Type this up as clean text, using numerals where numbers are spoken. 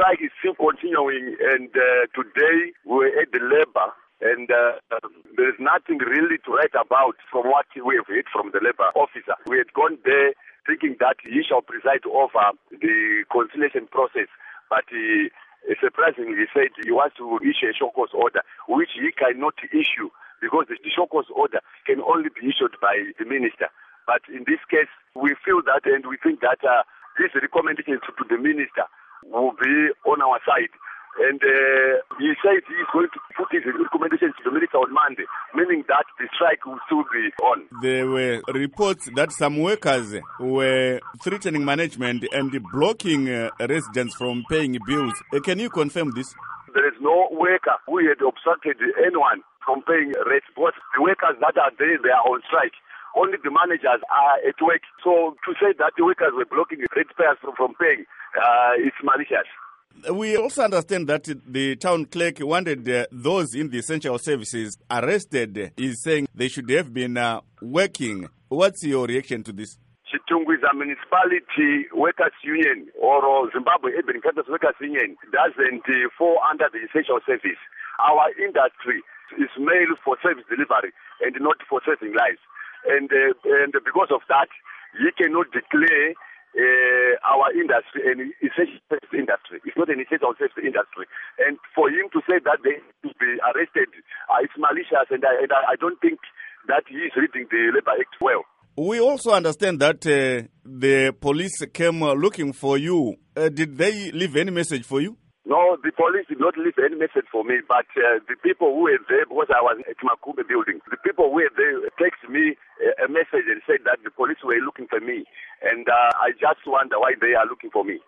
strike is still continuing, and today we're at the labor, and there is nothing really to write about from what we have heard from the labor officer. We had gone there thinking that he shall preside over the conciliation process, but he surprisingly said he wants to issue a show cause order, which he cannot issue because the show cause order can only be issued by the minister. But in this case, we feel that and we think that these recommendations to the minister will be on our side. And he said he's going to put his recommendations to the minister on Monday, meaning that the strike will still be on. There were reports that some workers were threatening management and blocking residents from paying bills. Can you confirm this? There is no worker who had obstructed anyone from paying rent. But the workers that are there, they are on strike. Only the managers are at work. So to say that the workers were blocking the ratepayers from paying, it's malicious. We also understand that the town clerk wanted those in the essential services arrested. He's saying they should have been working. What's your reaction to this? Chitungwiza Municipality Workers Union or Zimbabwe Urban Council Workers Union doesn't fall under the essential service. Our industry is made for service delivery and not for saving lives. And because of that, you cannot declare our industry an essential service industry. It's not an essential service industry. And for him to say that they should be arrested, it's malicious, and I don't think that he is reading the Labour Act well. We also understand that the police came looking for you. Did they leave any message for you? No, the police did not leave any message for me, but the people who were there, because I was at Makumbe building, the people who were there texted me a message and said that the police were looking for me, and I just wonder why they are looking for me.